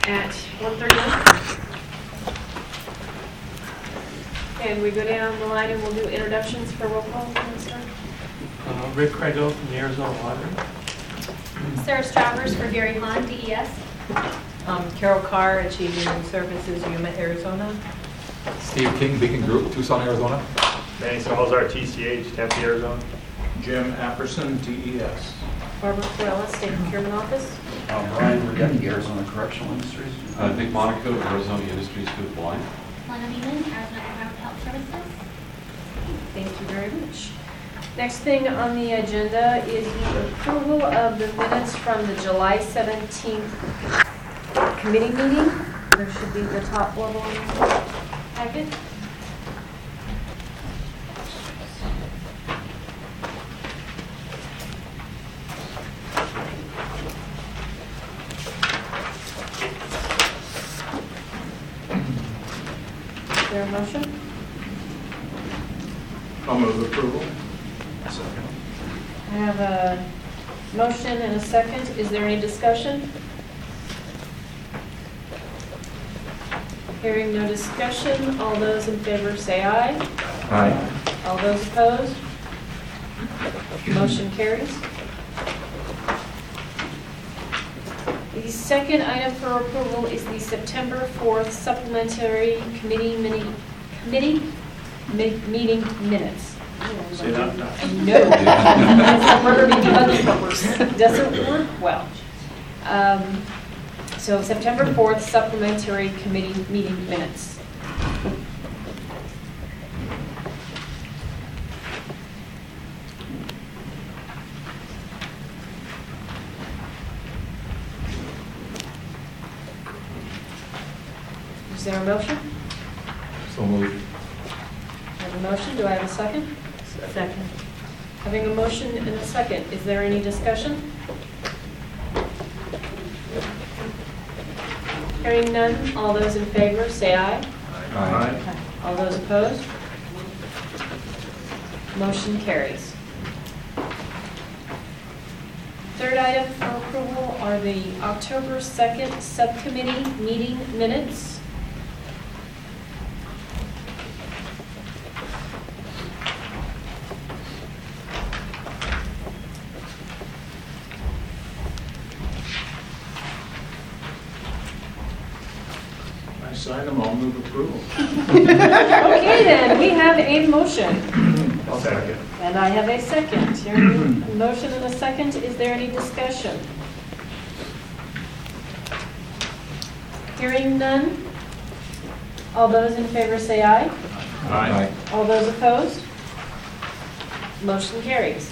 at 1:31. And we go down the line and we'll do introductions for roll call. Rick Craigo from the Arizona Lottery. Sarah Stravers for Gary Hahn, DES. Carol Carr, Achieving Services, Yuma, Arizona. Steve King, Beacon Group, Tucson, Arizona. Manny Salazar, TCH, Tempe, Arizona. Jim Apperson, DES. Barbara Corella, State Procurement Office. Brian Redetti, Arizona Correctional Industries. Nick Monaco, Arizona Industries for the Blind. Lana Neiman, Arizona Department of Health Services. Thank you very much. Next thing on the agenda is the approval of the minutes from the July 17th committee meeting. There should be the top level in the packet. Is there a motion? I'll move approval. I have a motion and a second. Is there any discussion? Hearing no discussion, all those in favor say aye. Aye. All those opposed? Motion carries. The second item for approval is the September 4th supplementary meeting minutes. See that? No. It's rubber baby buggy bumpers. Doesn't work well. So September 4th, supplementary committee meeting minutes. Is there a motion? So moved. I have a motion. Do I have a second? Second. Having a motion and a second, is there any discussion? Hearing none, all those in favor say aye. Aye. All those opposed? Motion carries. Third item for approval are the October 2nd subcommittee meeting minutes. I sign them, I'll move approval. Okay then, we have a motion. I'll second. And I have a second. Hearing a motion and a second, is there any discussion? Hearing none, all those in favor say aye. Aye. All those opposed? Motion carries.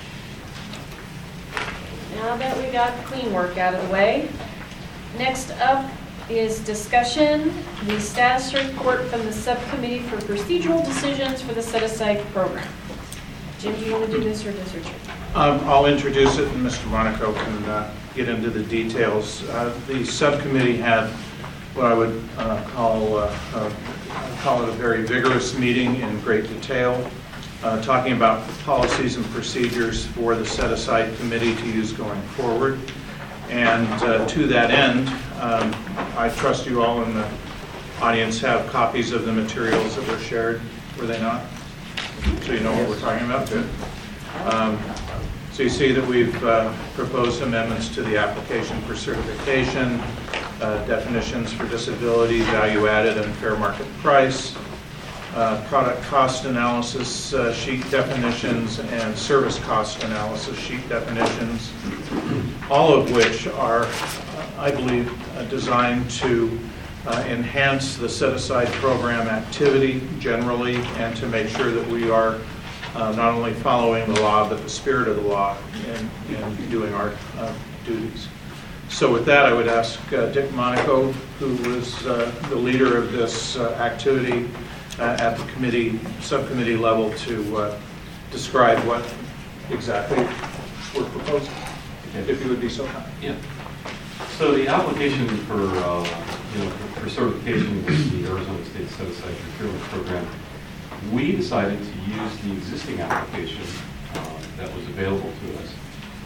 Now that we got clean work out of the way, next up is discussion, the status report from the subcommittee for procedural decisions for the set-aside program. Jim, do you want to do this or does Richard? I'll introduce it and Mr. Monaco can get into the details. The subcommittee had what I would call it a very vigorous meeting in great detail, talking about policies and procedures for the set-aside committee to use going forward. And to that end, I trust you all in the audience have copies of the materials that were shared, were they not? So you know what we're talking about, good. So you see that we've proposed amendments to the application for certification, definitions for disability, value added and fair market price, product cost analysis sheet definitions, and service cost analysis sheet definitions, all of which are, I believe, designed to enhance the set-aside program activity generally and to make sure that we are not only following the law but the spirit of the law in doing our duties. So with that, I would ask Dick Monaco, who was the leader of this activity at the subcommittee level, to describe what exactly we're proposing, if you would be so kind. Yeah. So the application for certification with the Arizona State Set-Aside Procurement Program, we decided to use the existing application that was available to us.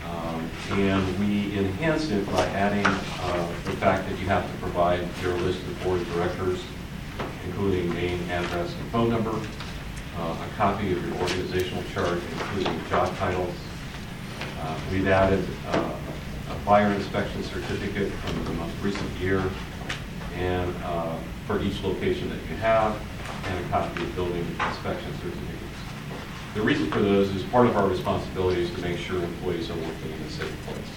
And we enhance it by adding the fact that you have to provide your list of board of directors, including name, address, and phone number, a copy of your organizational chart, including job titles. We've added a fire inspection certificate from the most recent year, and for each location that you have, and a copy of building inspection certificates. The reason for those is part of our responsibility is to make sure employees are working in a safe place.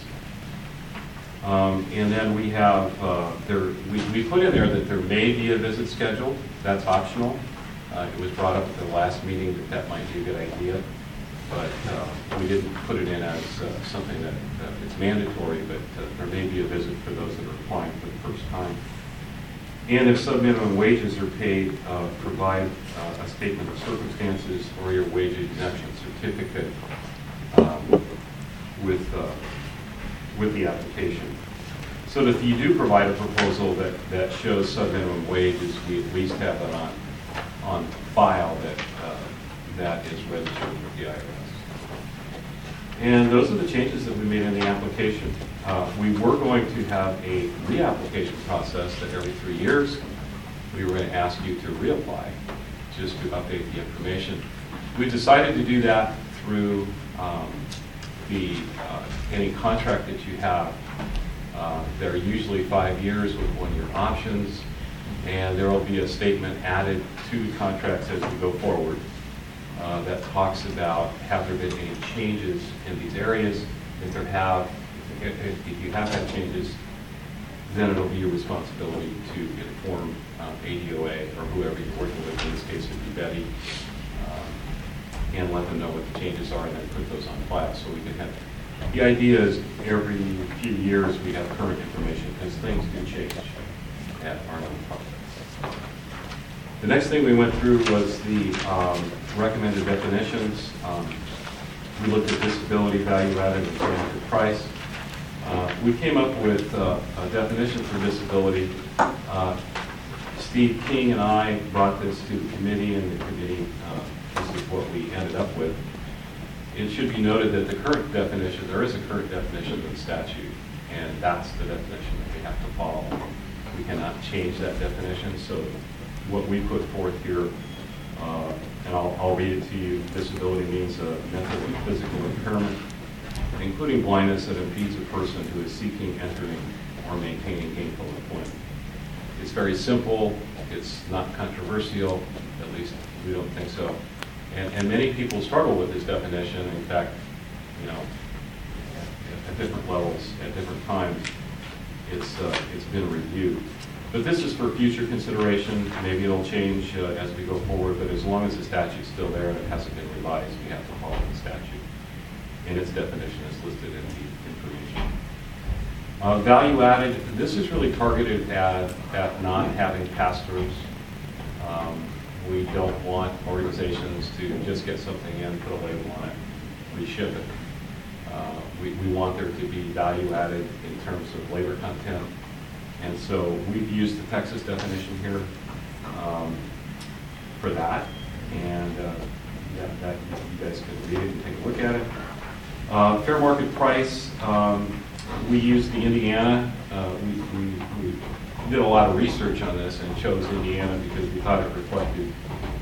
And then we have, we put in there that there may be a visit scheduled. That's optional. It was brought up at the last meeting that that might be a good idea, but we didn't put it in as something that it's mandatory, but there may be a visit for those that are applying for the first time. And if sub-minimum wages are paid, provide a statement of circumstances or your wage exemption certificate with the application. So that if you do provide a proposal that shows sub-minimum wages, we at least have that on file that is registered with the IRS. And those are the changes that we made in the application. We were going to have a reapplication process that every 3 years we were going to ask you to reapply just to update the information. We decided to do that through any contract that you have. They're usually 5 years with 1-year options, and there will be a statement added to the contracts as we go forward that talks about have there been any changes in these areas. If you have had changes, then it'll be your responsibility to inform ADOA or whoever you're working with. In this case, it would be Betty, and let them know what the changes are, and then put those on file so we can have. The idea is every few years we have current information because things do change at our nonprofit. The next thing we went through was the recommended definitions. We looked at disability, value added, and fair market price. We came up with a definition for disability. Steve King and I brought this to the committee, and the committee, this is what we ended up with. It should be noted that the current definition, there is a current definition in the statute, and that's the definition that we have to follow. We cannot change that definition, so what we put forth here, and I'll read it to you. Disability means a mental and physical impairment, including blindness that impedes a person who is seeking, entering, or maintaining gainful employment. It's very simple. It's not controversial. At least we don't think so. And many people struggle with this definition. In fact, at different levels, at different times, it's been reviewed. But this is for future consideration. Maybe it'll change as we go forward, but as long as the statute's still there and it hasn't been revised, we have to follow the statute. And its definition is listed in the information. Value added, this is really targeted at not having pass-throughs. We don't want organizations to just get something in, put a label on it, reship it. We want there to be value added in terms of labor content. And so we've used the Texas definition here for that. And that you guys can read it and take a look at it. Fair market price, we used the Indiana. We did a lot of research on this and chose Indiana because we thought it reflected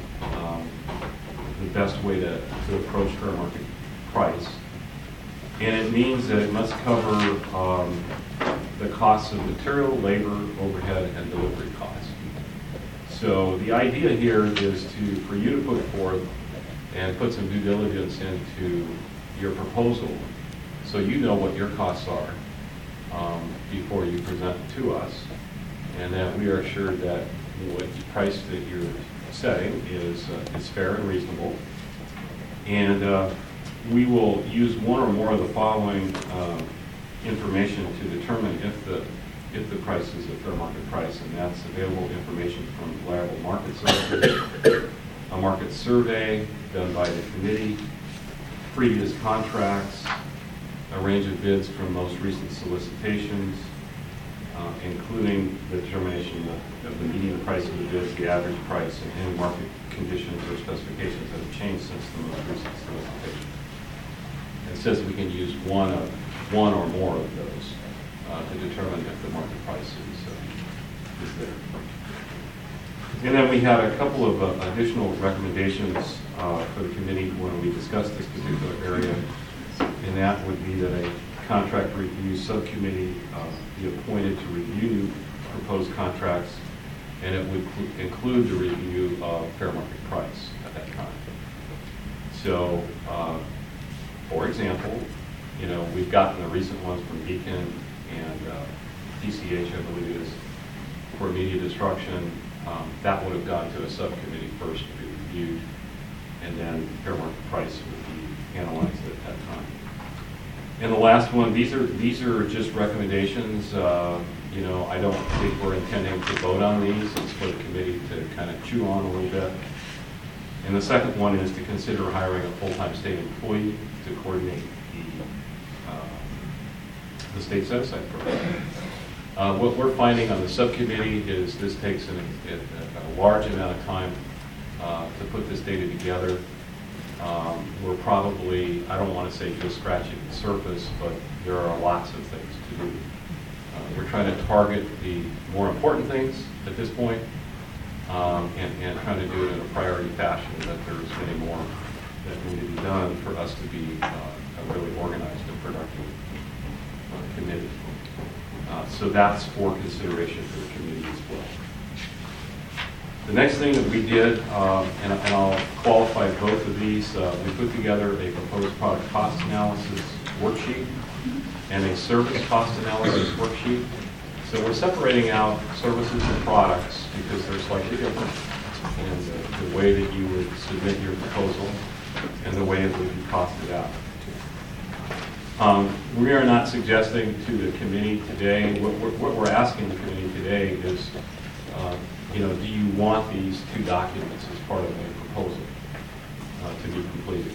the best way to approach fair market price. And it means that it must cover the costs of material, labor, overhead, and delivery costs. So the idea here is for you to put forth and put some due diligence into your proposal so you know what your costs are before you present it to us, and that we are assured that what price that you're setting is fair and reasonable. And we will use one or more of the following information to determine if the price is a fair market price, and that's available information from reliable market sources, a market survey done by the committee, previous contracts, a range of bids from most recent solicitations, including the determination of the median price of the bids, the average price, and any market conditions or specifications that have changed since the most recent solicitation. It says we can use one or more of those to determine if the market price is there. And then we had a couple of additional recommendations for the committee when we discussed this particular area, and that would be that a contract review subcommittee be appointed to review proposed contracts, and it would include the review of fair market price at that time. So, for example, we've gotten the recent ones from Beacon and TCH, I believe it is, for media destruction. That would have gone to a subcommittee first to be reviewed, and then fair market price would be analyzed at that time. And the last one, these are just recommendations. I don't think we're intending to vote on these. It's for the committee to kind of chew on a little bit. And the second one is to consider hiring a full-time state employee to coordinate the state set-aside program. What we're finding on the subcommittee is this takes a large amount of time to put this data together. We're probably, I don't want to say just scratching the surface, but there are lots of things to do. We're trying to target the more important things at this point, and trying to do it in a priority fashion, that there's many more that need to be done for us to be a really organized and productive committee. So that's for consideration for the committee as well. The next thing that we did, and I'll qualify both of these, we put together a proposed product cost analysis worksheet and a service cost analysis worksheet. So we're separating out services and products because they're slightly different in the way that you would submit your proposal and the way it would be costed out. We are not suggesting to the committee today, what we're asking the committee today is, do you want these two documents as part of a proposal to be completed?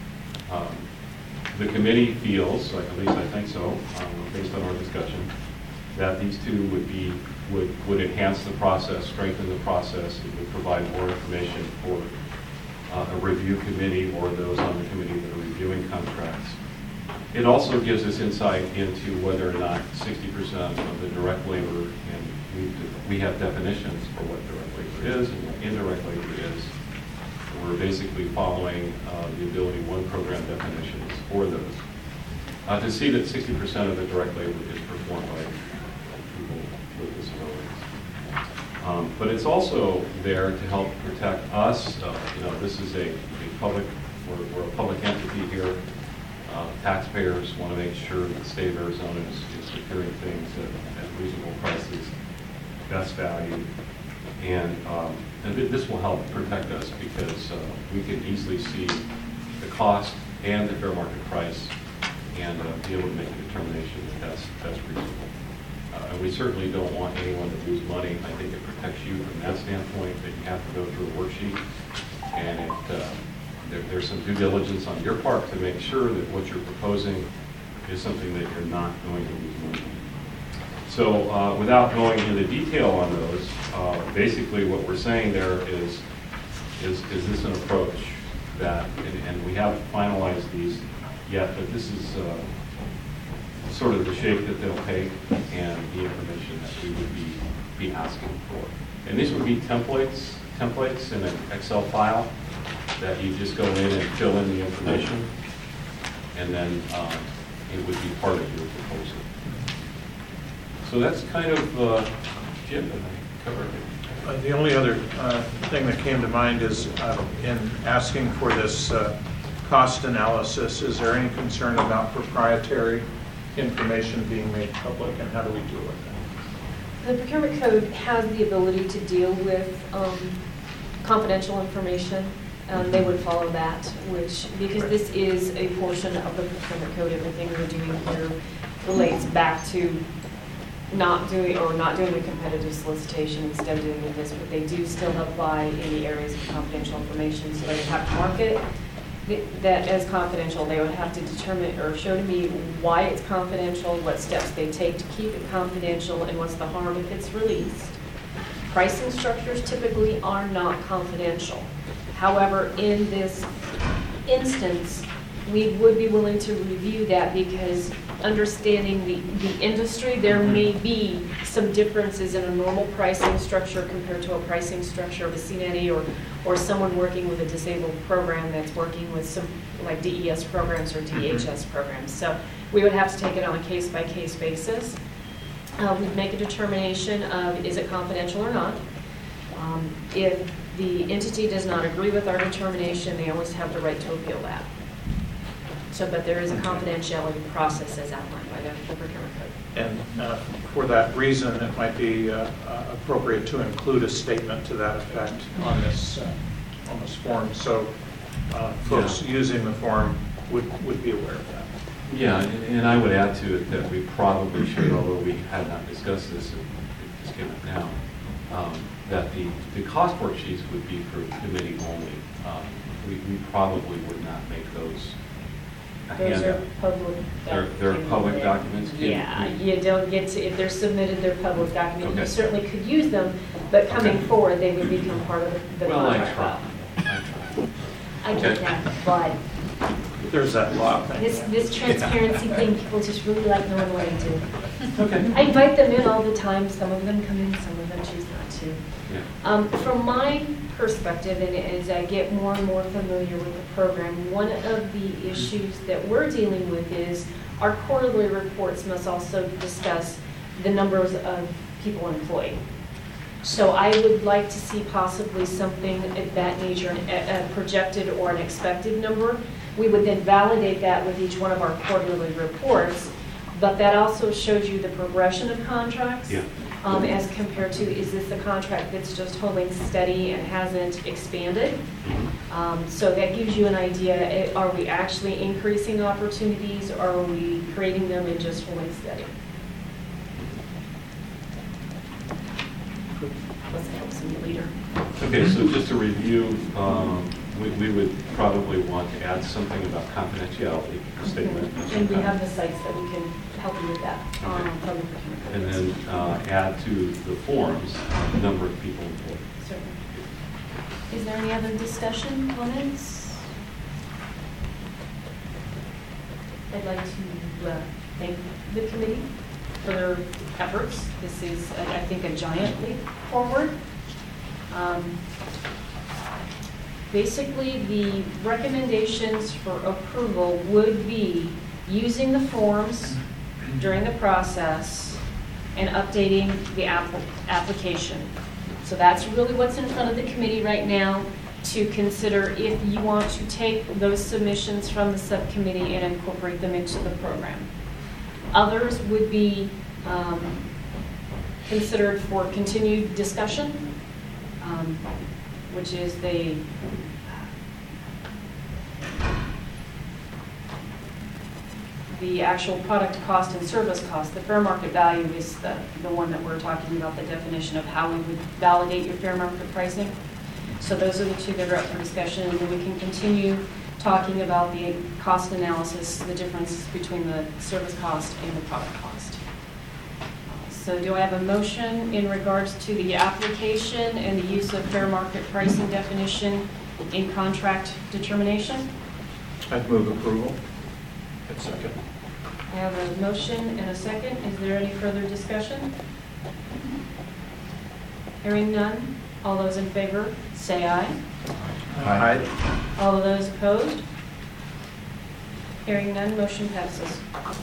The committee feels, at least I think so, based on our discussion, that these two would enhance the process, strengthen the process, and would provide more information for a review committee or those on the committee that are reviewing contracts. It also gives us insight into whether or not 60% of the direct labor, and we have definitions for what direct labor is and what indirect labor is. We're basically following the AbilityOne program definitions for those. To see that 60% of the direct labor is performed by people with disabilities. But it's also there to help protect us. This is a public, we're a public entity here. Taxpayers want to make sure that the state of Arizona is securing things at reasonable prices, best value, and this will help protect us because we can easily see the cost and the fair market price and be able to make a determination that that's reasonable. And we certainly don't want anyone to lose money. I think it protects you from that standpoint, that you have to go through a worksheet, and there's some due diligence on your part to make sure that what you're proposing is something that you're not going to lose money on. So without going into detail on those, basically what we're saying there is this an approach that, and we haven't finalized these yet, but this is sort of the shape that they'll take and the information that we would be asking for. And these would be templates in an Excel file that you just go in and fill in the information, and then it would be part of your proposal. So that's kind of, Jim, and I covered it. The only other thing that came to mind is in asking for this cost analysis, is there any concern about proprietary information being made public, and how do we deal with that? The procurement code has the ability to deal with confidential information. They would follow that, because this is a portion of the procurement code, everything we're doing here relates back to not doing a competitive solicitation, instead of doing this, but they do still apply in the areas of confidential information. So they would have to market that as confidential. They would have to determine or show to me why it's confidential, what steps they take to keep it confidential, and what's the harm if it's released. Pricing structures typically are not confidential. However, in this instance, we would be willing to review that because understanding the industry, there may be some differences in a normal pricing structure compared to a pricing structure of a CNETI or someone working with a disabled program that's working with some like DES programs or DHS programs. So we would have to take it on a case-by-case basis. We'd make a determination of is it confidential or not. If the entity does not agree with our determination, they always have the right to appeal that. So, but there is a confidentiality process as outlined by the procurement code. And for that reason, it might be appropriate to include a statement to that effect on this form, so folks using the form would be aware of that. Yeah, and I would add to it that we probably should, although we had not discussed this, and it just came up now, that the cost worksheets would be for committee only. We probably would not make those a Those are handout. public. They're public documents? Yeah, you don't get to, if they're submitted, they're public documents. You Okay. certainly could use them, but coming Okay. forward, they would become part of the Well, I contract try. file. I get Okay. that, but There's that law thing. this transparency thing, people just really like knowing what I do. Okay. I invite them in all the time. Some of them come in, some of them choose not to. Yeah. From my perspective, and as I get more and more familiar with the program, one of the issues that we're dealing with is our quarterly reports must also discuss the numbers of people employed. So I would like to see possibly something of that nature, a projected or an expected number. We would then validate that with each one of our quarterly reports, but that also shows you the progression of contracts. Yeah. As compared to, is this a contract that's just holding steady and hasn't expanded? So that gives you an idea, are we actually increasing opportunities, or are we creating them and just holding steady? Let's help some leader. Okay, so just to review, we would probably want to add something about confidentiality statement. of some And we kind. have the sites that we can help you with that on Okay. public procurement. And then add to the forms the number of people employed. Certainly. Is there any other discussion, comments? I'd like to thank the committee for their efforts. This is, I think, a giant leap forward. Basically, the recommendations for approval would be using the forms during the process and updating the application. So that's really what's in front of the committee right now to consider if you want to take those submissions from the subcommittee and incorporate them into the program. Others would be considered for continued discussion, which is the actual product cost and service cost. The fair market value is the one that we're talking about, the definition of how we would validate your fair market pricing. So those are the two that are up for discussion, and then we can continue talking about the cost analysis, the differences between the service cost and the product cost. So do I have a motion in regards to the application and the use of fair market pricing definition in contract determination? I'd move approval. Second. I have a motion and a second. Is there any further discussion? Hearing none. All those in favor, say aye. Aye. All of those opposed? Hearing none, motion passes.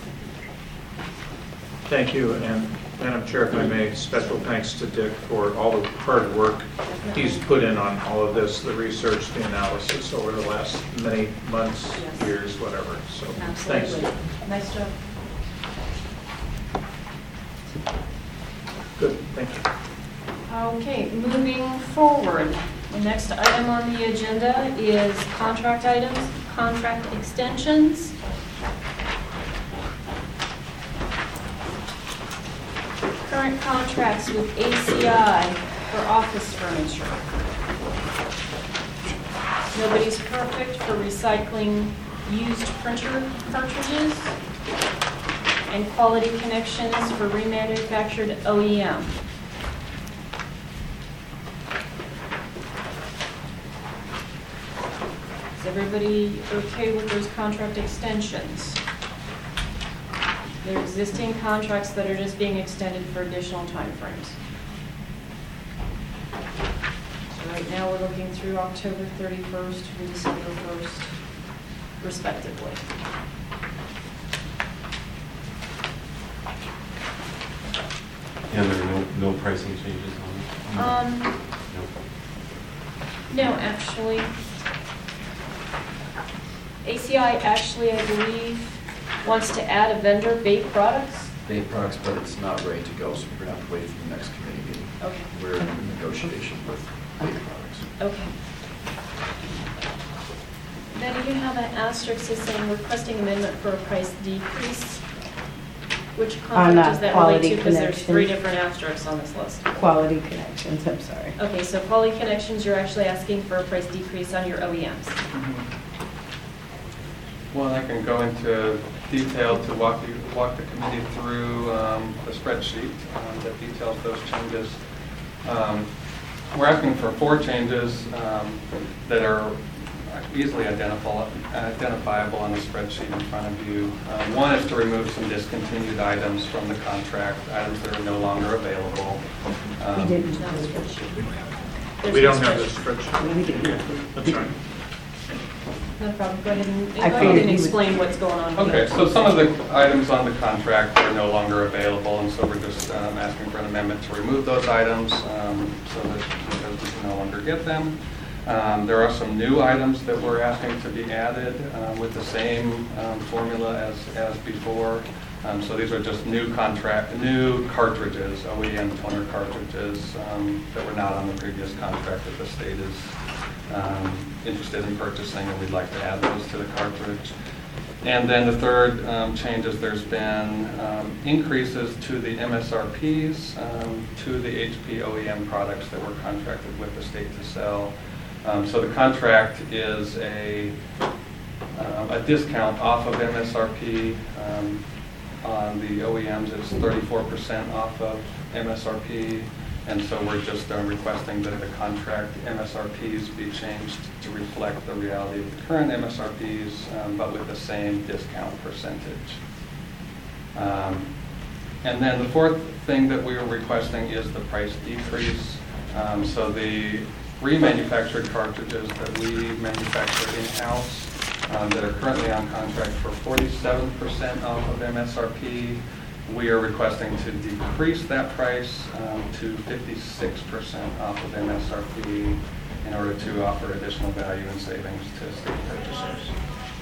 Thank you, and Madam Chair, if I may, special thanks to Dick for all the hard work he's put in on all of this, the research, the analysis over the last many months, Yes. years, whatever. So thanks. Absolutely. Nice job. Good, thank you. Okay, moving forward. The next item on the agenda is contract items, contract extensions. Current contracts with ACI for office furniture. Nobody's Perfect for recycling used printer cartridges. And Quality Connections for remanufactured OEM. So everybody okay with those contract extensions? They're existing contracts that are just being extended for additional timeframes. So right now, we're looking through October 31st and December 1st, respectively. And there are no pricing changes on it? Nope. No, actually. ACI actually, I believe, wants to add a vendor, Vape Products. Vape products, but it's not ready to go, so we're going to have to wait for the next committee meeting. Okay. We're in negotiation with vape products. Okay. Then you have an asterisk that's saying requesting amendment for a price decrease. Which contract does that relate Quality to? Because there's 3 Connection. different asterisks on this list. Quality Connections, I'm sorry. Okay, so Poly Connections, you're actually asking for a price decrease on your OEMs. Well, I can go into detail to walk the committee through the spreadsheet that details those changes. We're asking for 4 changes that are easily identifiable on the spreadsheet in front of you. One is to remove some discontinued items from the contract, items that are no longer available. We didn't. Not a spreadsheet. We don't There's no have the spreadsheet. spreadsheet. We didn't. That's right. No problem, go ahead and, I figured he would- explain what's going on here. Okay, so some of the items on the contract are no longer available, and so we're just asking for an amendment to remove those items so that because we can no longer get them. There are some new items that we're asking to be added with the same formula as before. So these are just new cartridges, OEM toner cartridges that were not on the previous contract that the state is interested in purchasing, and we'd like to add those to the cartridge. And then the third change is there's been increases to the MSRPs to the HP OEM products that were contracted with the state to sell. So the contract is a discount off of MSRP. On the OEMs, it's 34% off of MSRP, and so we're just requesting that the contract MSRPs be changed to reflect the reality of the current MSRPs, but with the same discount percentage. And then the fourth thing that we are requesting is the price decrease. So the remanufactured cartridges that we manufacture in-house that are currently on contract for 47% off of MSRP, we are requesting to decrease that price to 56% off of MSRP in order to offer additional value and savings to state purchasers.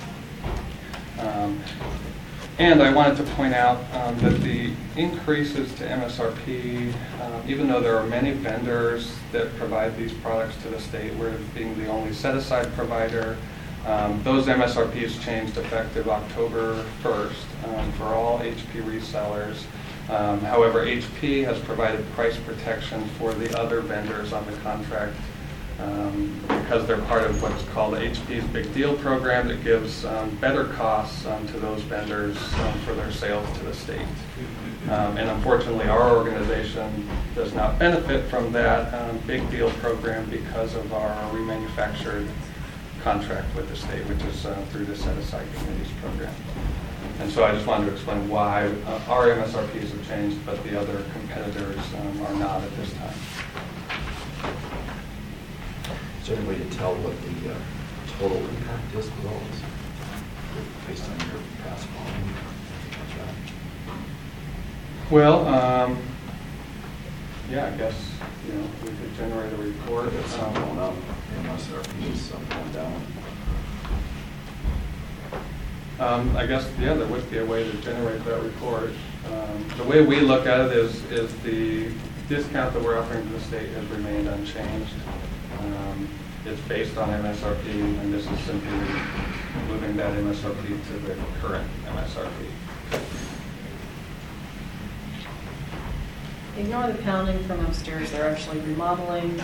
And I wanted to point out that the increases to MSRP, even though there are many vendors that provide these products to the state, we're being the only set-aside provider. Those MSRPs changed effective October 1st for all HP resellers. However, HP has provided price protection for the other vendors on the contract because they're part of what's called HP's Big Deal program that gives better costs to those vendors for their sales to the state. And unfortunately, our organization does not benefit from that Big Deal program because of our remanufactured contract with the state, which is through the Set-Aside Committees program. And so I just wanted to explain why our MSRPs have changed, but the other competitors are not at this time. Is there any way to tell what the total impact is with all this, based on your past volume? Well, yeah, I guess, we could generate a report. It's some going up, MSRP is some going down. I guess, yeah, there would be a way to generate that report. The way we look at it is the discount that we're offering to the state has remained unchanged. It's based on MSRP, and this is simply moving that MSRP to the current MSRP. Ignore the pounding from upstairs, they're actually remodeling.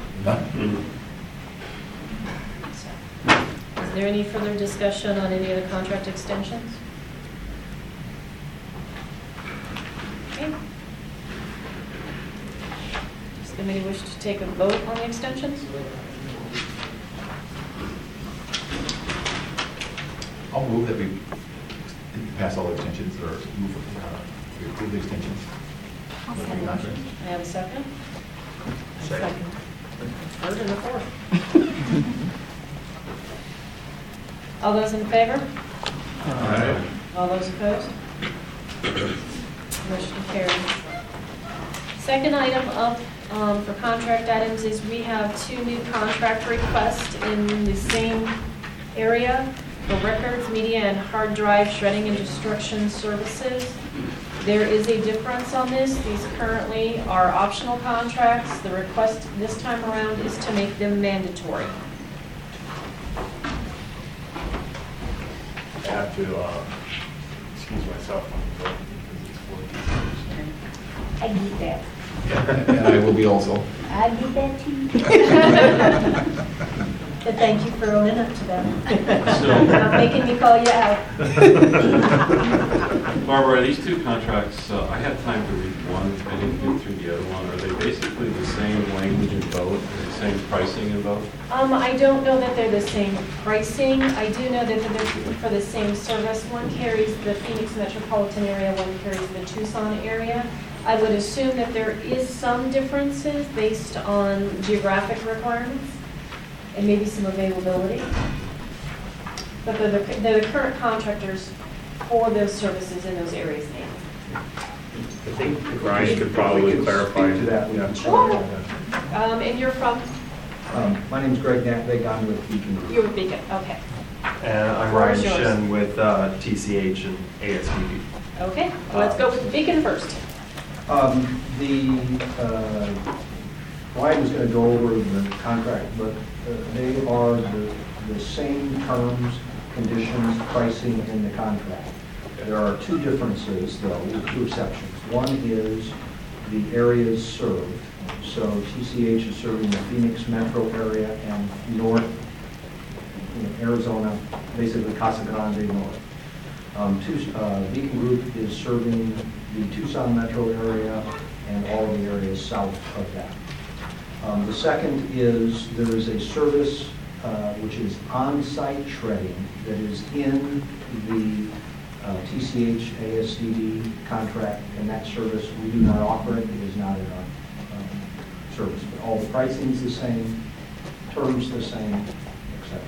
Is there any further discussion on any of the contract extensions? Okay. Does the committee wish to take a vote on the extensions? I'll move that we pass all the extensions or move, we approve the extensions. I have a second. Second. Third and a fourth. All those in favor? All those opposed? Motion carries. Second item up for contract items is we have 2 new contract requests in the same area for records, media, and hard drive shredding and destruction services. There is a difference on this. These currently are optional contracts. The request this time around is to make them mandatory. I have to excuse myself. I get that. And I will be also. I get that too. But thank you for owning up to them. So- Not making me call you out. Barbara, these 2 contracts, I had time to read one, I didn't get through the other one. Are they basically the same language in both, the same pricing in both? I don't know that they're the same pricing. I do know that they're for the same service. One carries the Phoenix metropolitan area, one carries the Tucson area. I would assume that there is some differences based on geographic requirements and maybe some availability. But they're the current contractors for those services in those areas now. I think Brian could probably clarify. Speak to that. Yeah. Sure. And you're from, My name's Greg Natvig, I'm with Beacon Group. you're with Beacon, okay. And I'm Floor Ryan is yours. Shen with TCH and ASDB. Okay, well, let's go with Beacon first. Ryan was going to go over the contract, but they are the same terms, conditions, pricing in the contract. There are 2 differences, though, with 2 exceptions. One is the areas served. So TCH is serving the Phoenix metro area and north, Arizona, basically Casa Grande north. Beacon Group is serving the Tucson metro area and all of the areas south of that. The second is there is a service which is on-site shredding that is in the TCH ASCD contract, and that service, we do not offer it. It is not in our service. But all the pricing is the same, terms the same, etc.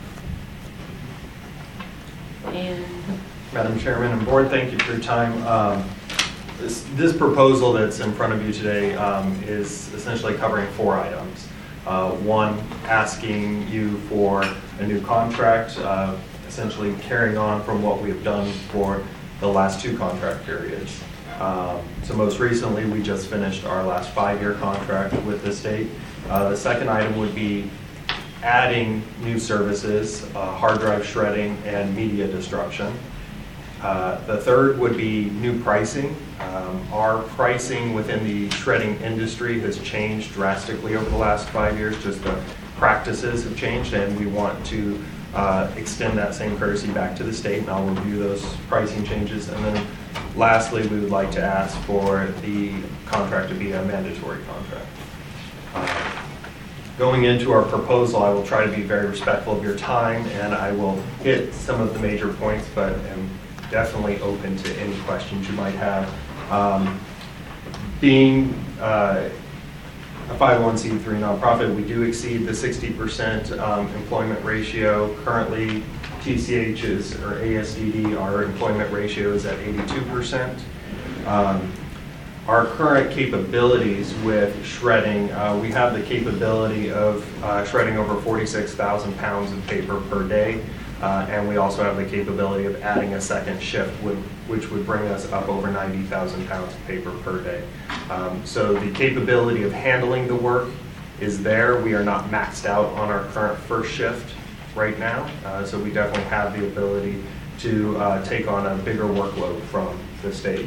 And Madam Chairman and Board, thank you for your time. This proposal that's in front of you today is essentially covering 4 items. One, asking you for a new contract, essentially carrying on from what we've done for the last 2 contract periods. So most recently, we just finished our last 5-year contract with the state. The second item would be adding new services, hard drive shredding and media destruction. The third would be new pricing. Our pricing within the shredding industry has changed drastically over the last 5 years. Just the practices have changed, and we want to extend that same courtesy back to the state, and I'll review those pricing changes. And then lastly, we would like to ask for the contract to be a mandatory contract. Going into our proposal, I will try to be very respectful of your time, and I will hit some of the major points, but am definitely open to any questions you might have. Being a 501c3 nonprofit, we do exceed the 60% employment ratio. Currently, TCH's or ASDD, our employment ratio is at 82%. Our current capabilities with shredding, we have the capability of shredding over 46,000 pounds of paper per day. And we also have the capability of adding a second shift, which would bring us up over 90,000 pounds of paper per day. So the capability of handling the work is there. We are not maxed out on our current first shift right now. So we definitely have the ability to take on a bigger workload from the state.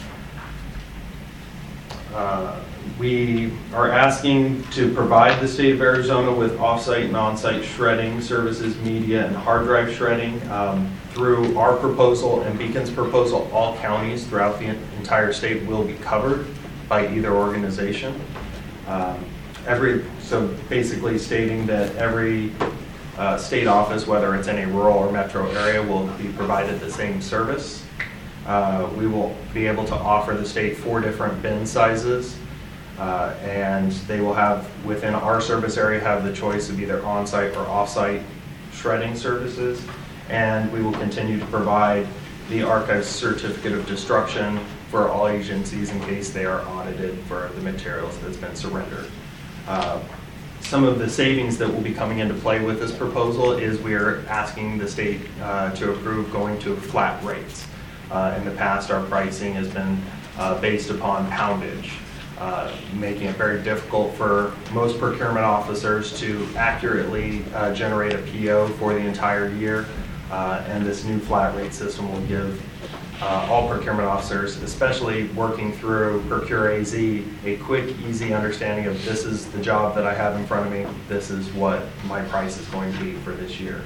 We are asking to provide the state of Arizona with off-site and on-site shredding services, media, and hard drive shredding. Through our proposal and Beacon's proposal, all counties throughout the entire state will be covered by either organization. So basically stating that every state office, whether it's in a rural or metro area, will be provided the same service. We will be able to offer the state 4 different bin sizes, and they will have, within our service area, have the choice of either on-site or off-site shredding services. And we will continue to provide the Archives Certificate of Destruction for all agencies in case they are audited for the materials that's been surrendered. Some of the savings that will be coming into play with this proposal is we are asking the state to approve going to flat rates. In the past, our pricing has been based upon poundage, making it very difficult for most procurement officers to accurately generate a PO for the entire year. And this new flat rate system will give all procurement officers, especially working through Procure AZ, a quick, easy understanding of this is the job that I have in front of me, this is what my price is going to be for this year.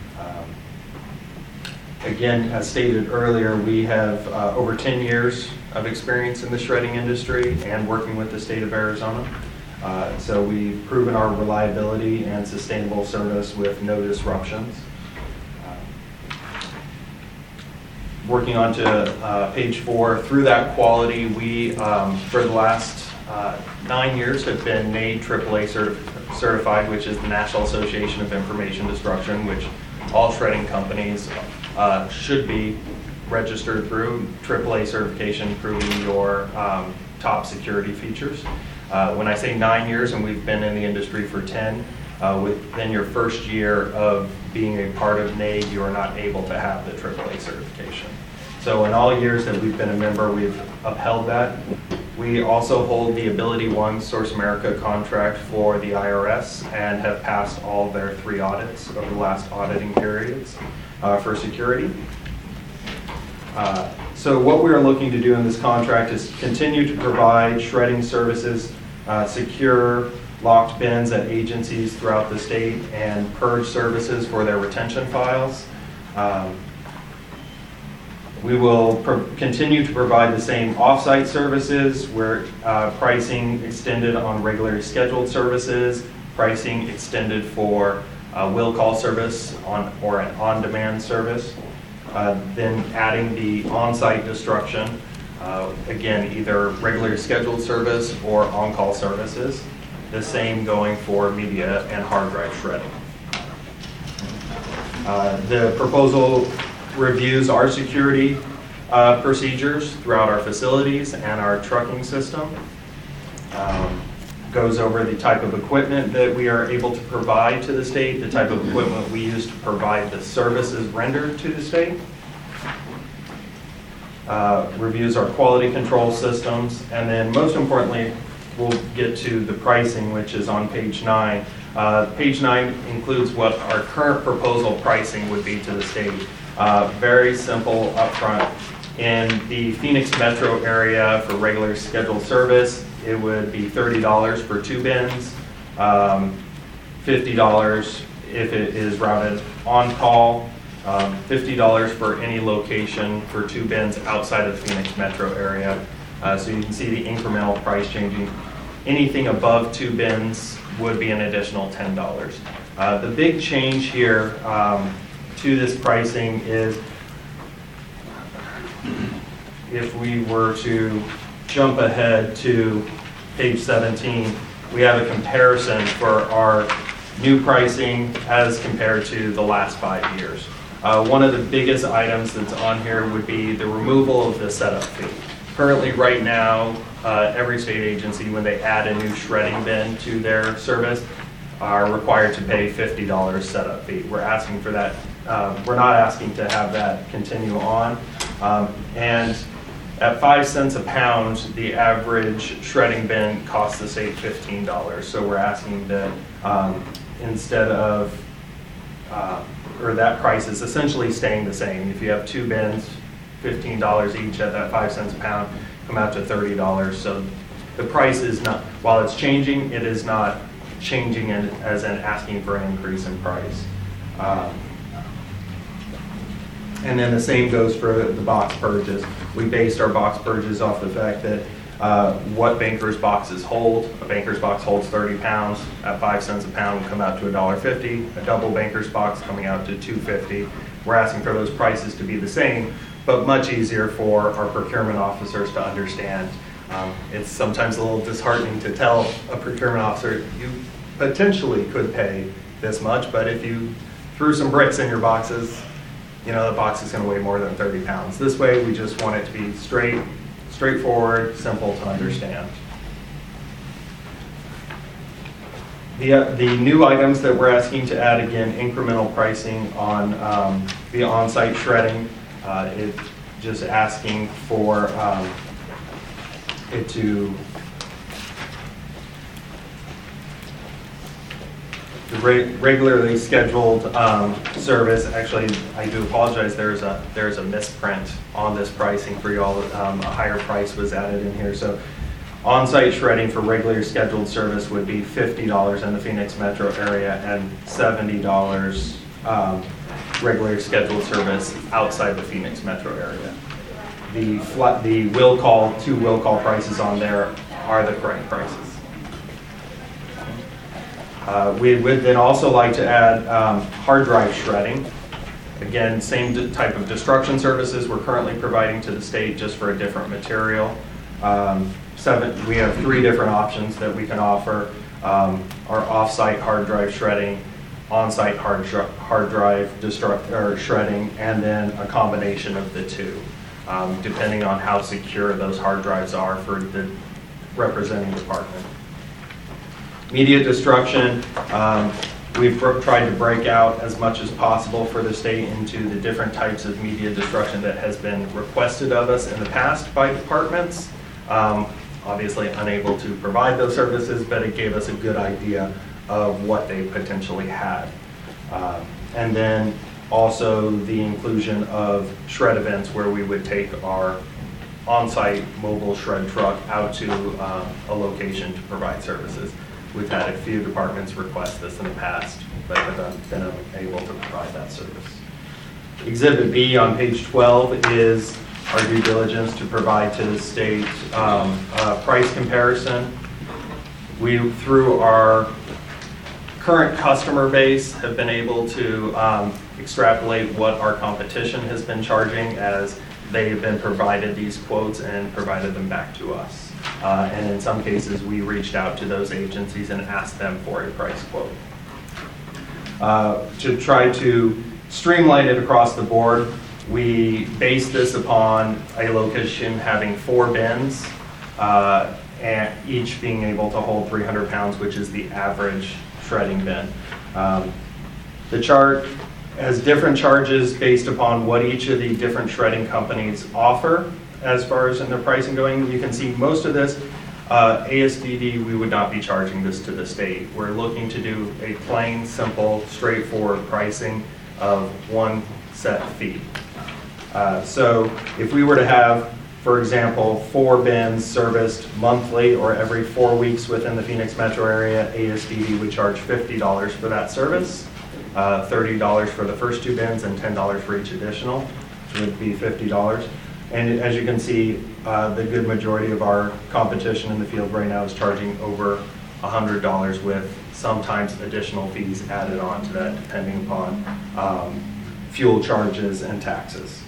Again, as stated earlier, we have over 10 years of experience in the shredding industry and working with the state of Arizona. So we've proven our reliability and sustainable service with no disruptions. Working on to page 4, through that quality, we, for the last 9 years, have been NAID AAA certified, which is the National Association of Information Destruction, which all shredding companies should be registered through. AAA certification proving your top security features. When I say 9 years, and we've been in the industry for 10, within your first year of being a part of NAID, you are not able to have the AAA certification. So in all years that we've been a member, we've upheld that. We also hold the AbilityOne Source America contract for the IRS and have passed all of their 3 audits over the last auditing periods for security. So what we are looking to do in this contract is continue to provide shredding services, secure locked bins at agencies throughout the state, and purge services for their retention files. We will continue to provide the same off-site services where pricing extended on regularly scheduled services, pricing extended for will call service or an on-demand service. Then adding the on-site destruction, again, either regularly scheduled service or on-call services. The same going for media and hard drive shredding. The proposal reviews our security procedures throughout our facilities and our trucking system. Goes over the type of equipment that we are able to provide to the state, the type of equipment we use to provide the services rendered to the state. Reviews our quality control systems, and then most importantly, we'll get to the pricing, which is on page 9. Page 9 includes what our current proposal pricing would be to the state. Very simple upfront. In the Phoenix metro area for regular scheduled service, it would be $30 for 2 bins, $50 if it is routed on call, $50 for any location for 2 bins outside of the Phoenix metro area. So you can see the incremental price changing. Anything above 2 bins would be an additional $10. The big change here to this pricing is if we were to jump ahead to page 17, we have a comparison for our new pricing as compared to the last 5 years. One of the biggest items that's on here would be the removal of the setup fee. Currently, right now, every state agency, when they add a new shredding bin to their service, are required to pay $50 setup fee. We're asking for that. We're not asking to have that continue on. And at 5 cents a pound, the average shredding bin costs the state $15. So we're asking that instead of, or that price is essentially staying the same. If you have 2 bins, $15 each at that 5 cents a pound, come out to $30. So the price is not, while it's changing, it is not changing as in asking for an increase in price. And then the same goes for the box purges. We based our box purges off the fact that what Bankers boxes hold. A Bankers box holds 30 pounds at 5 cents a pound, would come out to $1.50. A double Bankers box coming out to $2.50. We're asking for those prices to be the same, but much easier for our procurement officers to understand. It's sometimes a little disheartening to tell a procurement officer, you potentially could pay this much, but if you threw some bricks in your boxes, the box is going to weigh more than 30 pounds. This way, we just want it to be straightforward, simple to understand. The new items that we're asking to add, again, incremental pricing on the on-site shredding. It's just asking for it to the regularly scheduled service. Actually, I do apologize. There's a misprint on this pricing for y'all. A higher price was added in here. So, on-site shredding for regular scheduled service would be $50 in the Phoenix metro area and $70 regular scheduled service outside the Phoenix metro area. The will call, 2 will call prices on there are the correct prices. We would then also like to add hard drive shredding. Again, same type of destruction services we're currently providing to the state, just for a different material. We have 3 different options that we can offer. Our off-site hard drive shredding, on-site hard drive shredding, and then a combination of the 2, depending on how secure those hard drives are for the representing department. Media destruction, we've tried to break out as much as possible for the state into the different types of media destruction that has been requested of us in the past by departments. Obviously unable to provide those services, but it gave us a good idea of what they potentially had. And then also the inclusion of shred events where we would take our on-site mobile shred truck out to a location to provide services. We've had a few departments request this in the past, but have been able to provide that service. Exhibit B on page 12 is our due diligence to provide to the state price comparison. We, through our current customer base, have been able to extrapolate what our competition has been charging as they have been provided these quotes and provided them back to us. And in some cases, we reached out to those agencies and asked them for a price quote. To try to streamline it across the board, we based this upon a location having 4 bins, and each being able to hold 300 pounds, which is the average shredding bin. The chart has different charges based upon what each of the different shredding companies offer as far as in their pricing going. You can see most of this, ASDD, we would not be charging this to the state. We're looking to do a plain, simple, straightforward pricing of 1 set fee. So if we were to have, for example, 4 bins serviced monthly or every 4 weeks within the Phoenix metro area, ASDD would charge $50 for that service, $30 for the first 2 bins, and $10 for each additional, which would be $50. And as you can see, the good majority of our competition in the field right now is charging over $100 with sometimes additional fees added on to that depending upon fuel charges and taxes.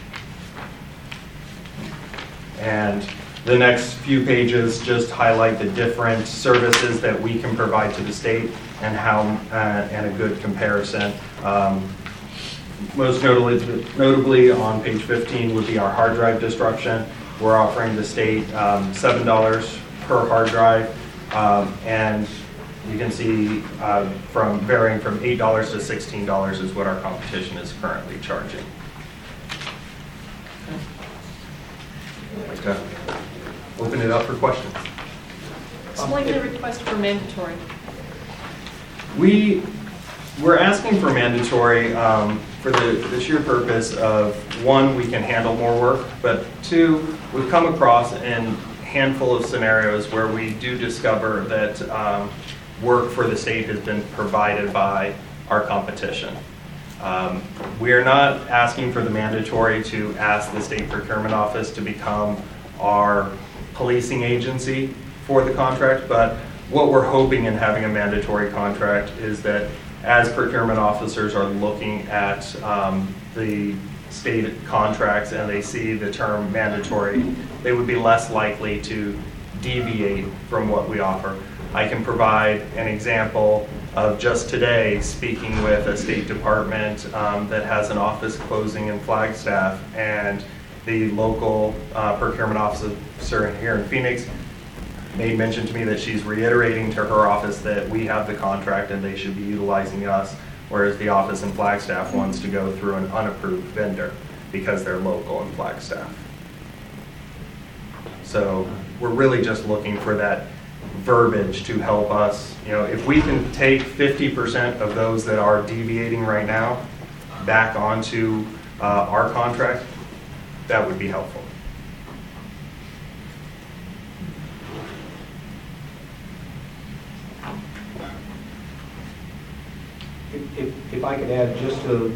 And the next few pages just highlight the different services that we can provide to the state and how, and a good comparison. Most notably on page 15 would be our hard drive destruction. We're offering the state $7 per hard drive, and you can see varying from $8 to $16 is what our competition is currently charging. I'd like to open it up for questions. Explain the request for mandatory. We're asking for mandatory for the sheer purpose of, 1, we can handle more work, but 2, we've come across in a handful of scenarios where we do discover that work for the state has been provided by our competition. We are not asking for the mandatory to ask the state procurement office to become our policing agency for the contract, but what we're hoping in having a mandatory contract is that as procurement officers are looking at the state contracts and they see the term mandatory, they would be less likely to deviate from what we offer. I can provide an example of just today speaking with a state department that has an office closing in Flagstaff, and the local procurement officer here in Phoenix made mention to me that she's reiterating to her office that we have the contract and they should be utilizing us, whereas the office in Flagstaff wants to go through an unapproved vendor because they're local in Flagstaff. So we're really just looking for that verbiage to help us. You know, if we can take 50% of those that are deviating right now back onto our contract, that would be helpful. If I could add just to,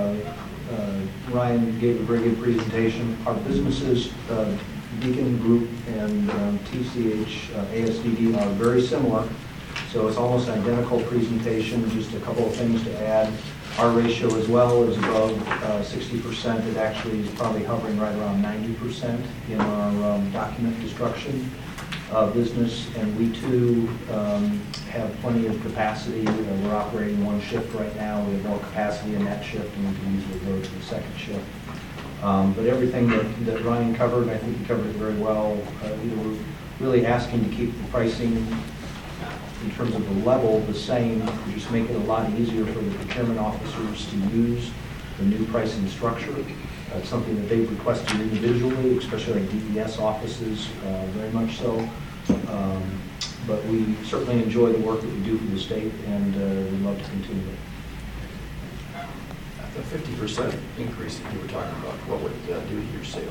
Ryan gave a very good presentation. Our businesses, Beacon Group and TCH ASDD are very similar. So it's almost an identical presentation, just a couple of things to add. Our ratio as well is above 60%. It actually is probably hovering right around 90% in our document destruction business. And we too have plenty of capacity. We're operating one shift right now. We have more capacity in that shift, and we can easily go to the second shift. But everything that Ryan covered, I think he covered it very well. We're really asking to keep the pricing in terms of the level the same, just make it a lot easier for the procurement officers to use the new pricing structure. It's something that they've requested individually, especially like DES offices, very much so. But we certainly enjoy the work that we do for the state, and we'd love to continue it. The 50% increase that you were talking about, what would it do to your sales?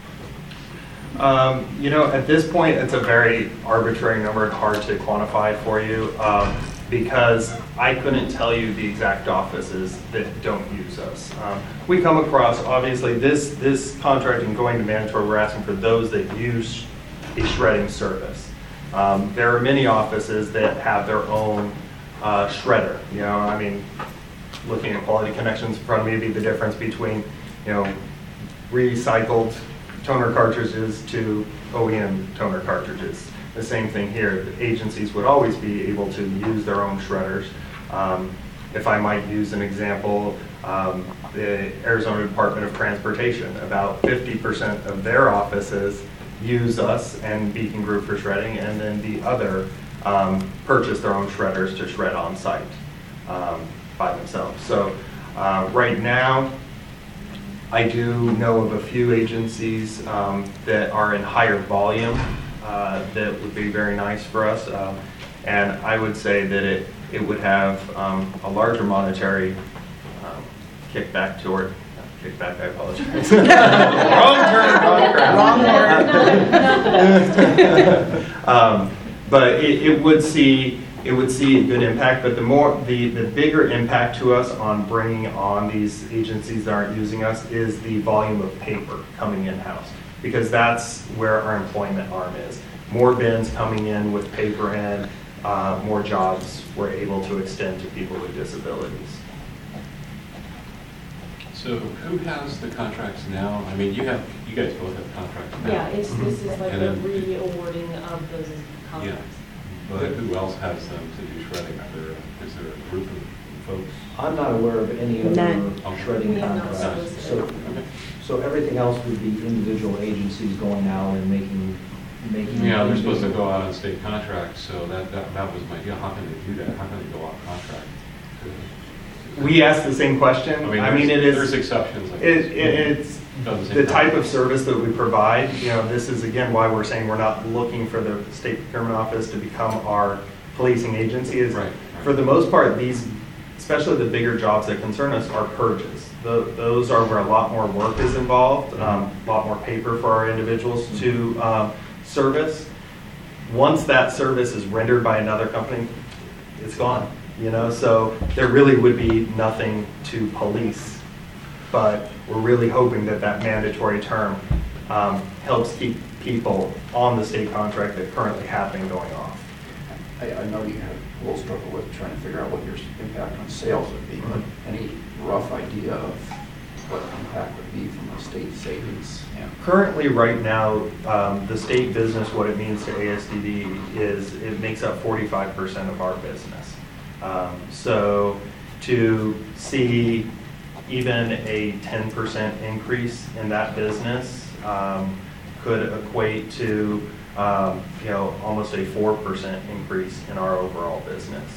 You know, at this point, it's a very arbitrary number, hard to quantify for you, because I couldn't tell you the exact offices that don't use us. We come across, obviously, this contract and going to mandatory, we're asking for those that use a shredding service. There are many offices that have their own shredder. You know, I mean, looking at Quality Connections in front of me, be the difference between, you know, recycled toner cartridges to OEM toner cartridges. The same thing here. The agencies would always be able to use their own shredders. If I might use an example, the Arizona Department of Transportation, about 50% of their offices use us and Beacon Group for shredding, and then the other purchase their own shredders to shred on site by themselves. So right now, I do know of a few agencies that are in higher volume that would be very nice for us. And I would say that it would have a larger monetary kickback toward, kickback, I apologize. Wrong term. But it would see a good impact, but the bigger impact to us on bringing on these agencies that aren't using us is the volume of paper coming in-house, because that's where our employment arm is. More bins coming in with paper in, more jobs we're able to extend to people with disabilities. So who has the contracts now? I mean, you guys both have contracts now. Yeah, this is like And a then- re-awarding of those contracts. But who else has them to do shredding? Is there a group of folks? I'm not aware of any other None. shredding We have not contracts. solicited. So everything else would be individual agencies going out and making. Yeah, they're supposed to go out on state contracts, so that was my deal. How can they do that? How can they go off contract? We asked the same question. I mean, there's exceptions. I guess. It's the type of service that we provide. You know, this is again why we're saying we're not looking for the state procurement office to become our policing agency. Is right. For the most part, these, especially the bigger jobs that concern us, are purges. Those are where a lot more work is involved, a lot more paper for our individuals to service. Once that service is rendered by another company, it's gone. You know, so there really would be nothing to police, but we're really hoping that mandatory term helps keep people on the state contract that currently have been going off. I know you had a little struggle with trying to figure out what your impact on sales would be, but any rough idea of what the impact would be from the state savings? Yeah. Currently, right now, the state business, what it means to ASDD is it makes up 45% of our business. So to see even a 10% increase in that business could equate to almost a 4% increase in our overall business.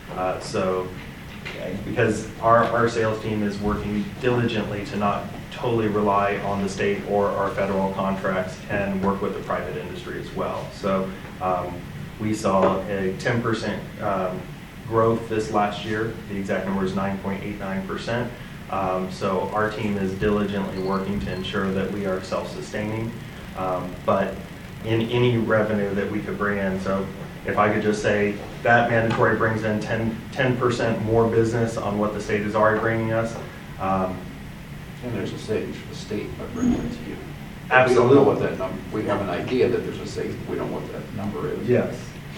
Because our sales team is working diligently to not totally rely on the state or our federal contracts and work with the private industry as well. So we saw a 10% growth this last year. The exact number is 9.89%. So our team is diligently working to ensure that we are self-sustaining. But in any revenue that we could bring in, so if I could just say that mandatory brings in 10% more business on what the state is already bringing us. And there's a savings for the state by bringing it to you. Absolutely. We don't know what that number, we have an idea that there's a savings, we don't know what that number is. Yes.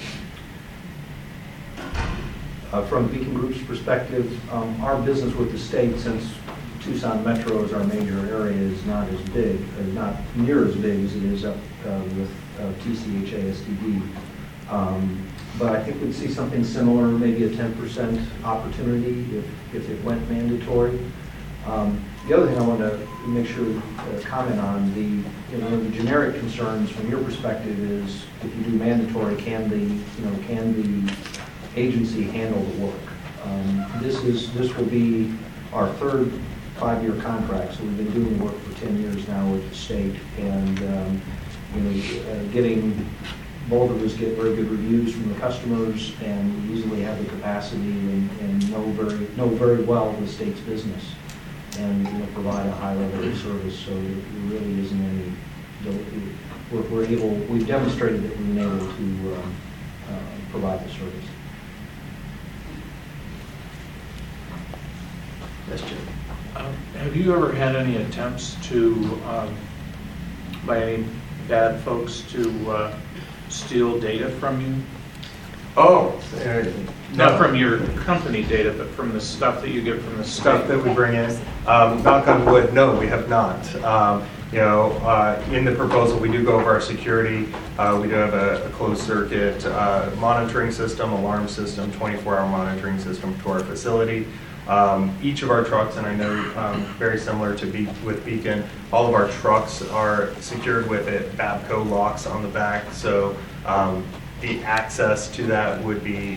From Beacon Group's perspective, our business with the state, since Tucson Metro is our major area, is not as big, or not near as big as it is up with TCHA-STD. But I think we'd see something similar, maybe a 10% opportunity if it went mandatory. The other thing I want to make sure we comment on, the generic concerns from your perspective is if you do mandatory, can the agency handle the work? This will be our third 5-year contract, so we've been doing work for 10 years now with the state, and getting both of us get very good reviews from the customers, and we easily have the capacity and know very well the state's business, and provide a high level of service. So there really isn't any. We've demonstrated that we've been able to provide the service. Yes, Jim. Have you ever had any attempts to, by any bad folks, to steal data from you? Oh, Not from your company data, but from the stuff that you get from the stuff state? that we bring in. Knock on wood, no, we have not. In the proposal, we do go over our security. We do have a closed circuit monitoring system, alarm system, 24-hour monitoring system to our facility. Each of our trucks, and I know very similar to with Beacon, all of our trucks are secured with Babco locks on the back. So the access to that would be,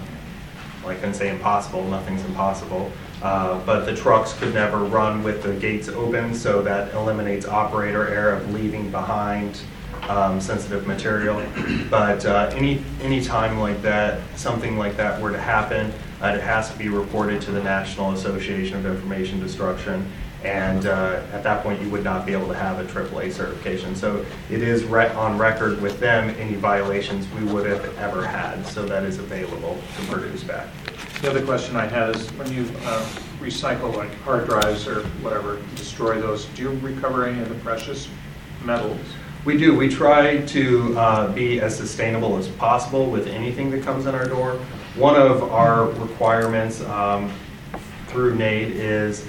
I can say impossible, nothing's impossible. But the trucks could never run with the gates open, so that eliminates operator error of leaving behind sensitive material. But any time like that, something like that were to happen, it has to be reported to the National Association of Information Destruction, and at that point you would not be able to have a AAA certification. So it is on record with them any violations we would have ever had, so that is available to produce back. The other question I had is when you recycle like hard drives or whatever, destroy those, do you recover any of the precious metals? We do. We try to be as sustainable as possible with anything that comes in our door. One of our requirements through NAID is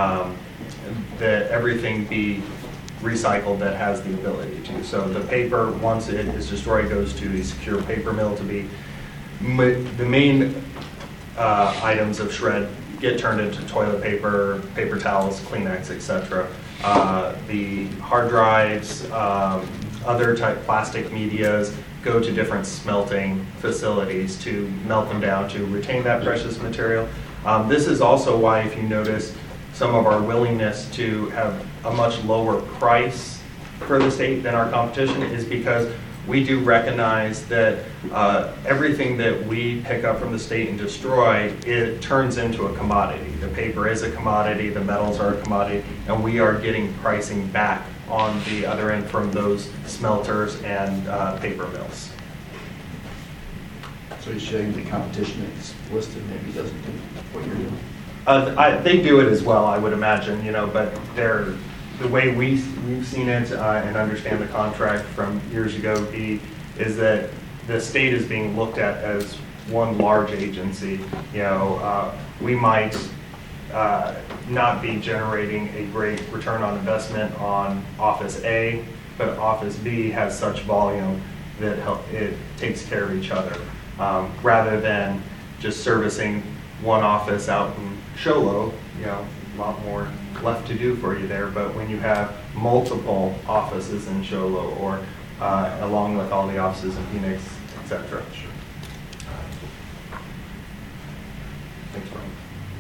that everything be recycled that has the ability to. So the paper, once it is destroyed, goes to a secure paper mill to be. The main items of shred get turned into toilet paper, paper towels, Kleenex, etc. The hard drives, other type plastic medias go to different smelting facilities to melt them down to retain that precious material. This is also why, if you notice, some of our willingness to have a much lower price for the state than our competition is because we do recognize that everything that we pick up from the state and destroy, it turns into a commodity. The paper is a commodity, the metals are a commodity, and we are getting pricing back on the other end from those smelters and paper mills. So you're saying the competition that's listed maybe doesn't do what you're doing? They do it as well, I would imagine, but the way we've seen it and understand the contract from years ago, is that the state is being looked at as one large agency. We might not be generating a great return on investment on Office A, but Office B has such volume that it takes care of each other, rather than just servicing one office out in Show Low. A lot more left to do for you there, but when you have multiple offices in Show Low, or along with all the offices in Phoenix, etc. Thanks, Brian.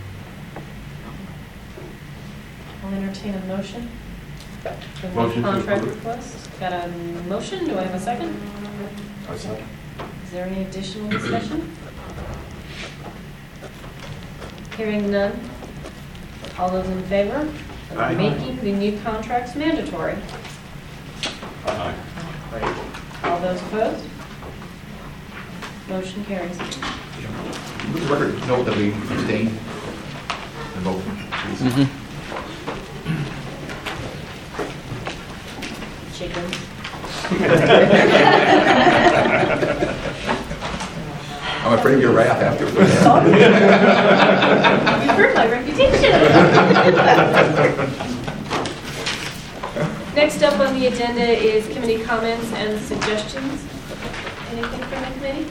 I'll entertain a motion. For the Motion to contract approve. request. Got a motion, do I have a second? I second. Is there any additional discussion? Hearing none. All those in favor of Aye. making the new contracts mandatory? Aye. All those opposed? Motion carries. Let the record note that we abstained and vote, please. Chickens. I'm afraid of your wrath afterwards. You've hurt my reputation. Next up on the agenda is committee comments and suggestions. Anything from the committee?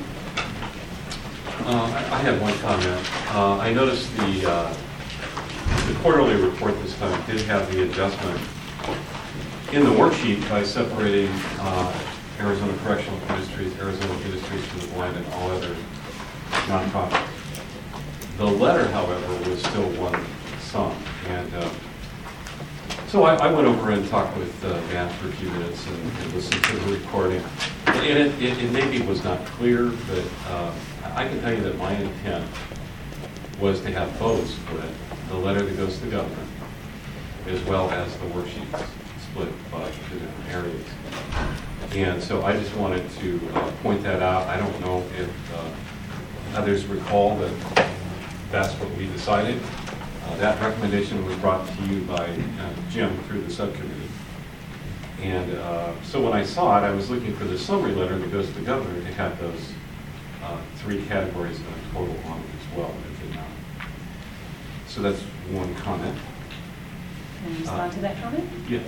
I have one comment. I noticed the quarterly report this time did have the adjustment in the worksheet by separating Arizona Correctional Industries, Arizona Industries for the Blind, and all other nonprofits. The letter, however, was still one sum. And so I went over and talked with Van for a few minutes and listened to the recording. And it maybe was not clear, but I can tell you that my intent was to have both split, the letter that goes to the governor, as well as the worksheets split by two different areas. And so I just wanted to point that out. I don't know if others recall that that's what we decided. That recommendation was brought to you by Jim through the subcommittee. And so when I saw it, I was looking for the summary letter that goes to the governor to have those three categories of total on it as well. It did not. So that's one comment. Can you respond to that comment? Yes.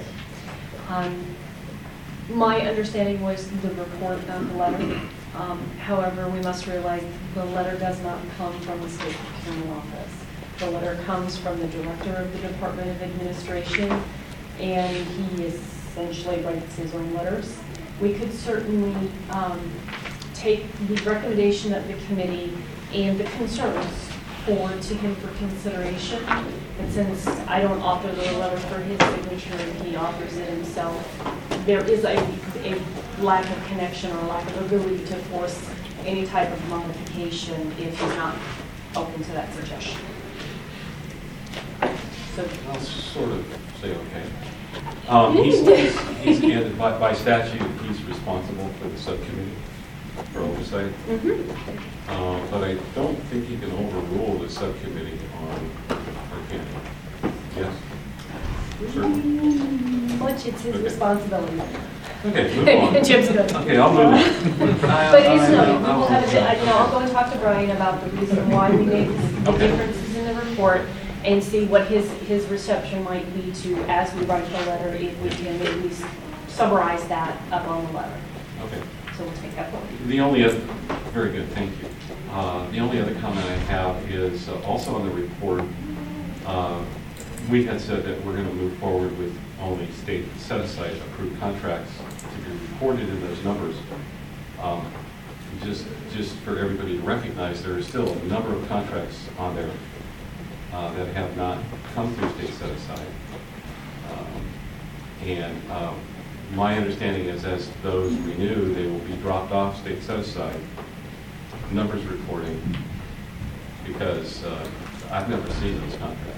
My understanding was the report, not the letter. However, we must realize the letter does not come from the state procurement office. The letter comes from the director of the Department of Administration, and he essentially writes his own letters. We could certainly take the recommendation of the committee and the concerns forward to him for consideration. And since I don't author the letter for his signature and he authors it himself, there is a lack of connection or lack of ability to force any type of modification if he's not open to that suggestion. So, I'll sort of say okay. And by statute, he's responsible for the subcommittee for oversight. But I don't think he can overrule the subcommittee on organic. Yes? Certain? Which it's his Okay. responsibility. Okay, move on. Jim's good. Okay, I'll move on. But it's noted, we will have, I'll go and talk to Brian about the reason why we made the Okay. differences in the report and see what his reception might be to, as we write the letter, if we can at least summarize that up on the letter. Okay. So we'll take that forward. The only other, very good, thank you. The only other comment I have is also on the report, we had said that we're going to move forward with only state set-aside approved contracts to be reported in those numbers. Just for everybody to recognize, there are still a number of contracts on there that have not come through state set-aside. And my understanding is as those renew, they will be dropped off state set-aside numbers reporting, because I've never seen those contracts.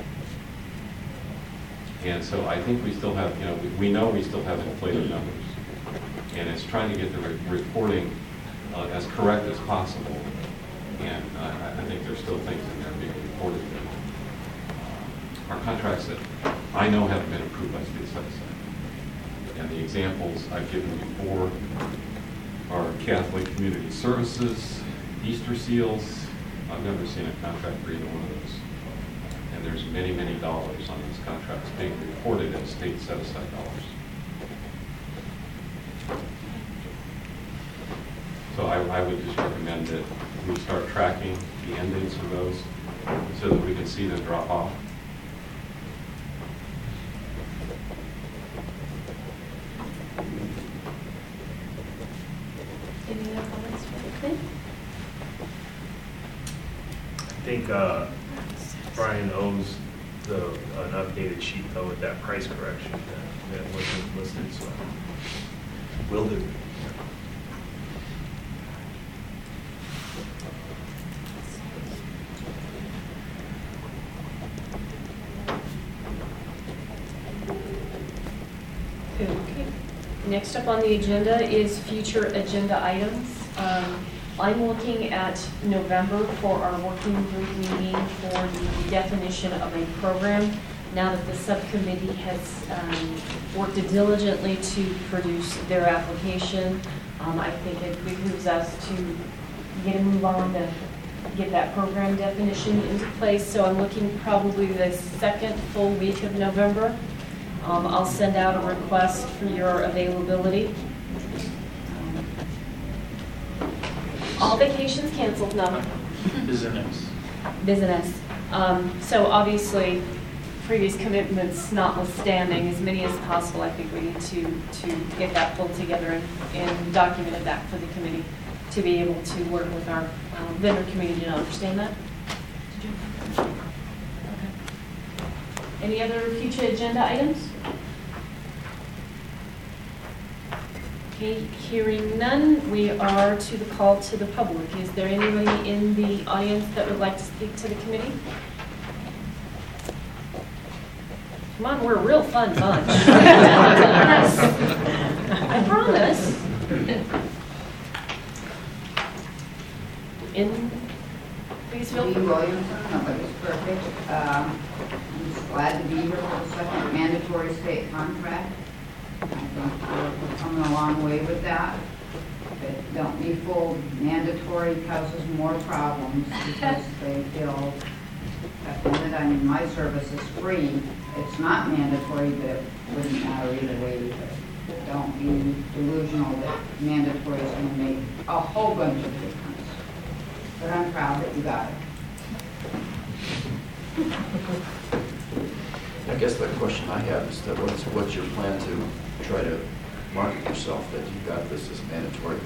And so I think we still have, we know we still have inflated numbers. And it's trying to get the reporting as correct as possible. And I think there's still things in there being reported that our contracts that I know haven't been approved by state set aside. And the examples I've given before are Catholic Community Services, Easter Seals. I've never seen a contract for either one of those. And there's many, many dollars on these contracts being reported as state set aside dollars. So I would just recommend that we start tracking the end dates of those so that we can see them drop off. Any other comments from the committee? I think Brian owes an updated sheet though with that price correction that wasn't listed, so will do. Okay. Next up on the agenda is future agenda items. I'm looking at November for our working group meeting for the definition of a program. Now that the subcommittee has worked diligently to produce their application, I think it behooves us to get a move on to get that program definition into place. So I'm looking probably the second full week of November. I'll send out a request for your availability. All vacations canceled, no. Business. Business. So obviously, previous commitments notwithstanding, as many as possible, I think we need to get that pulled together and document it back for the committee to be able to work with our vendor community to understand that. Okay. Any other future agenda items? Okay, hearing none, we are to the call to the public. Is there anybody in the audience that would like to speak to the committee? Come on, we're a real fun bunch. I promise. Please feel Lee Williamson, nobody's perfect. I'm just glad to be here for the second mandatory state contract. I think we're coming a long way with that. But don't be fooled, mandatory causes more problems because they feel, I mean, my service is free. It's not mandatory, but it wouldn't matter either way. But don't be delusional that mandatory is going to make a whole bunch of difference. But I'm proud that you got it. I guess the question I have is that what's your plan to try to market yourself that you got this as mandatory?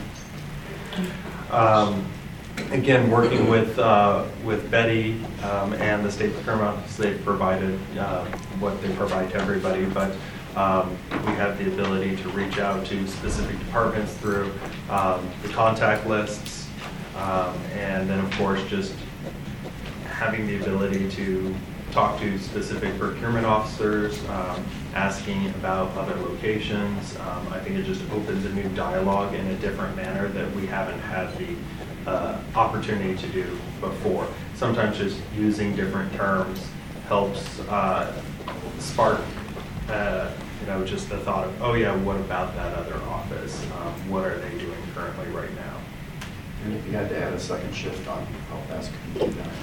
Again, working with Betty and the state procurement office, they've provided what they provide to everybody, but we have the ability to reach out to specific departments through the contact lists, and then of course just having the ability to talk to specific procurement officers, asking about other locations. I think it just opens a new dialogue in a different manner that we haven't had the opportunity to do before. Sometimes just using different terms helps spark, just the thought of, oh yeah, what about that other office? What are they doing currently right now? And if you had to add a second shift on, how fast could you do that?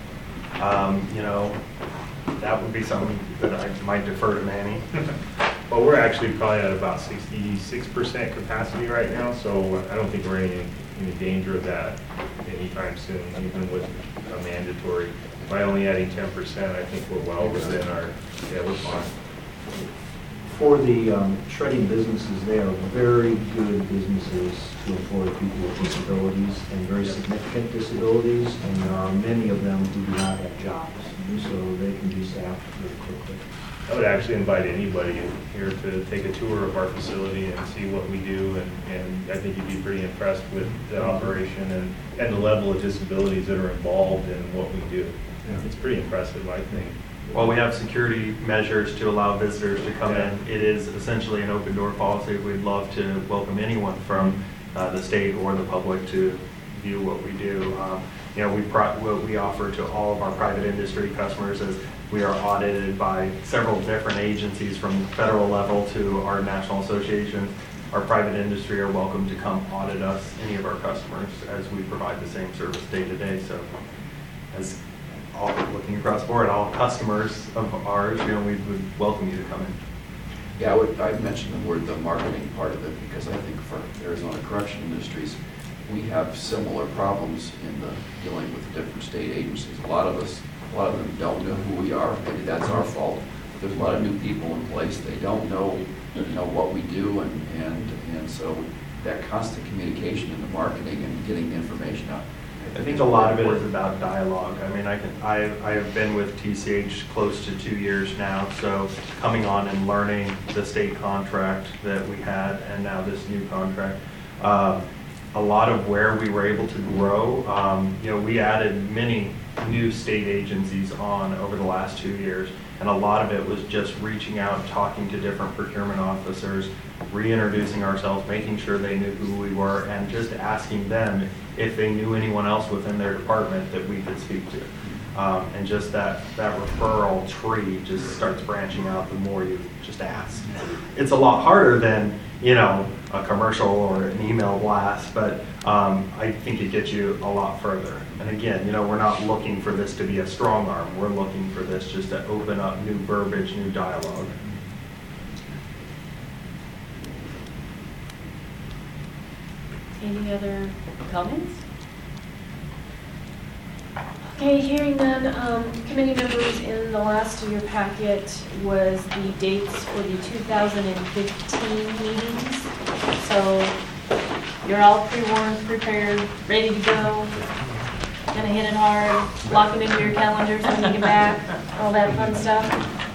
That would be something that I might defer to Manny. Well, we're actually probably at about 66% capacity right now, so I don't think we're in any danger of that anytime soon, even with a mandatory. By only adding 10%, I think we're well within our, we're fine. For the shredding businesses, they are very good businesses to employ people with disabilities and very significant disabilities, and there are many of them who do not have jobs, and so they can be staffed very quickly. I would actually invite anybody here to take a tour of our facility and see what we do, and I think you'd be pretty impressed with the operation and the level of disabilities that are involved in what we do. Yeah. It's pretty impressive, I think. Well, we have security measures to allow visitors to come in. It is essentially an open door policy. We'd love to welcome anyone from the state or the public to view what we do. What we offer to all of our private industry customers is we are audited by several different agencies from the federal level to our national associations. Our private industry are welcome to come audit us, any of our customers, as we provide the same service day to day. So as looking across the board, all customers of ours, we would welcome you to come in. Yeah, I'd mention the marketing part of it, because I think for Arizona Correction Industries, we have similar problems in the dealing with different state agencies. A lot of them don't know who we are. Maybe that's our fault. But there's a lot of new people in place. They don't know what we do, and so that constant communication in the marketing and getting the information out. I think a lot of it is about dialogue. I mean, I have been with TCH close to 2 years now, so coming on and learning the state contract that we had and now this new contract, a lot of where we were able to grow, we added many new state agencies on over the last 2 years, and a lot of it was just reaching out, talking to different procurement officers, reintroducing ourselves, making sure they knew who we were, and just asking them if they knew anyone else within their department that we could speak to. And just that referral tree just starts branching out the more you just ask. It's a lot harder than, a commercial or an email blast, but I think it gets you a lot further. And again, we're not looking for this to be a strong arm. We're looking for this just to open up new verbiage, new dialogue. Any other comments? Okay, hearing none, committee members, in the last of your packet was the dates for the 2015 meetings. So you're all pre-warned, prepared, ready to go, gonna hit it hard, lock them into your calendars when you get back, all that fun stuff.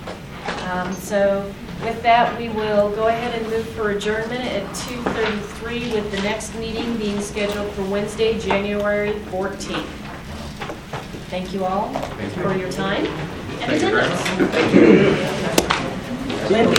So with that, we will go ahead and move for adjournment at 2:33, with the next meeting being scheduled for Wednesday, January 14th. Thank you all for your time and attendance. Thank you.